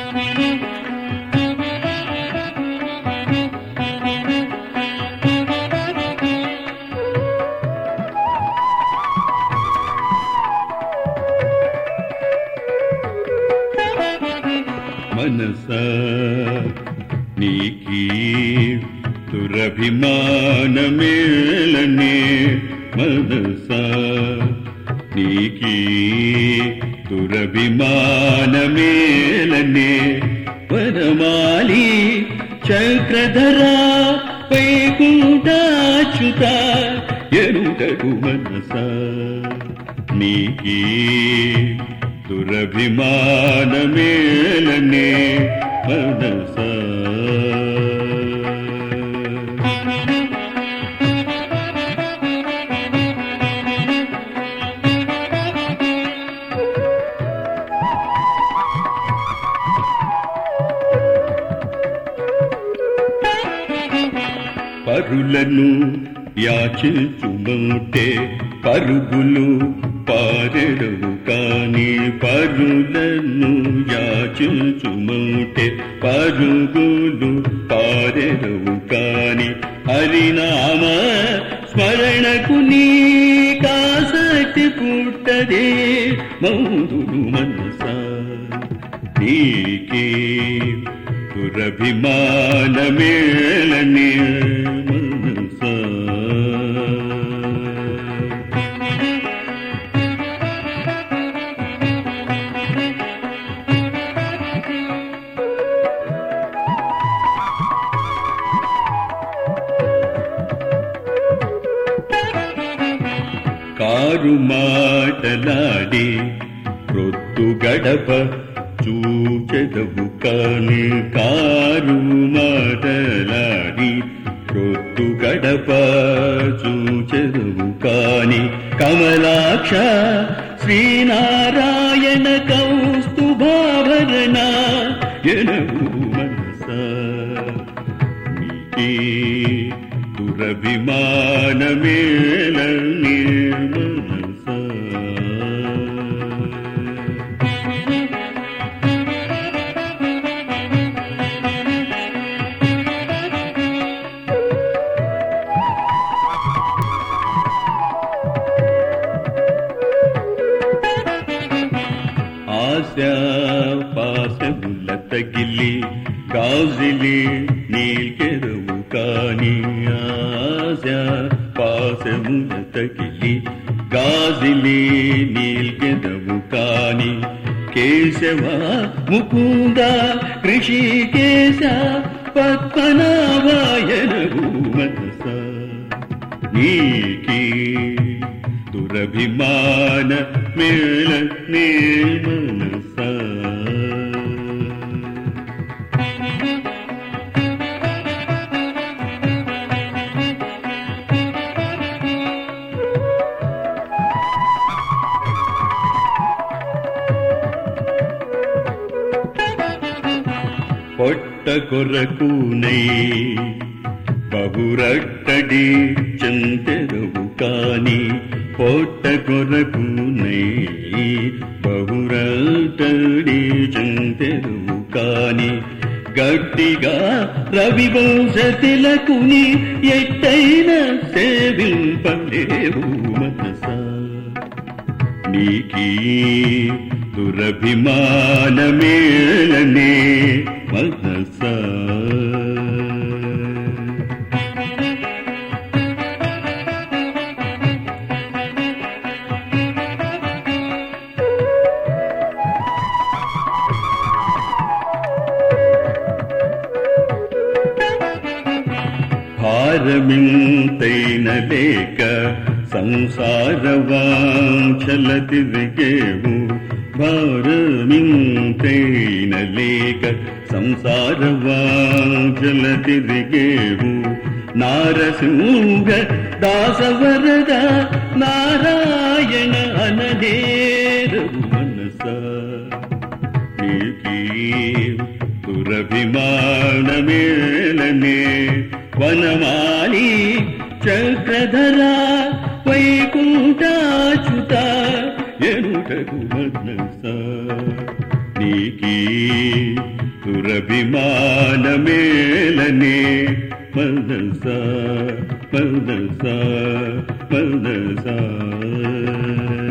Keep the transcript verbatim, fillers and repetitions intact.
మనసా నీకీ దురభిమానమేలనే మనసా నీకీ దురభిమానమేలనే వనమాలి చక్రధరా వైకుంఠాచ్యుత ఎరుటకు మనసా నీకీ దురభిమానమేలనే మనసా పరులను యాచించుమంటే పరుగులు పారెడవు కాని పరులను యాచించుమంటే పరుగులు పారెడవు కాని హరినామ స్మరణకు నీ కాసక్తి పుట్టదే మౌదులు మనసా నీకే దురభిమానమేలనే మనసా కారు మాటలాడి రొద్దు గడప చూచెదవు కాని కారు మాటలాడి రొద్దు గడప చూచెదవు కాని కమలాక్ష శ్రీనారాయణ కౌస్తుభాభరణ ఎనవు మనసా నీకే దురభిమానమేలనే మనసా ఆశా పాశముల తగిలి గాజులి నీకెదవు కాని ఆశా పాశముల తగిలి గాజులి నీకెదవు కాని కేశవ ముకుంద ఋషికేశ పద్మనాభాయనవు మనసా నీకీ దురభిమాన మేళనే మనసా పొట్ట కొరకునై బహురట్టడి చంతెదవు కాని పొట్ట కొరకునై బహురట్టడి చంతెదవు కాని గట్టిగా రవివంశ తిలకుని ఎట్టైన సేవింపలేవు మనసా నీకీ దురభిమానమేలనే మనసా భారమింతైన లేక సంసార వాంఛల తిరిగేవు భారమింతైన లేక సంసార వాంఛల తిరిగేవు నారసింహ దాసవరద నారాయణ అననేరవు మనసా నీకీ దురభిమానమేలనే వనమాలి చక్రధరా వైకుంఠాచ్యుత ఎరుటకు మనసా నీకీ దురభిమానమేలనే మనసా మనసా మనసా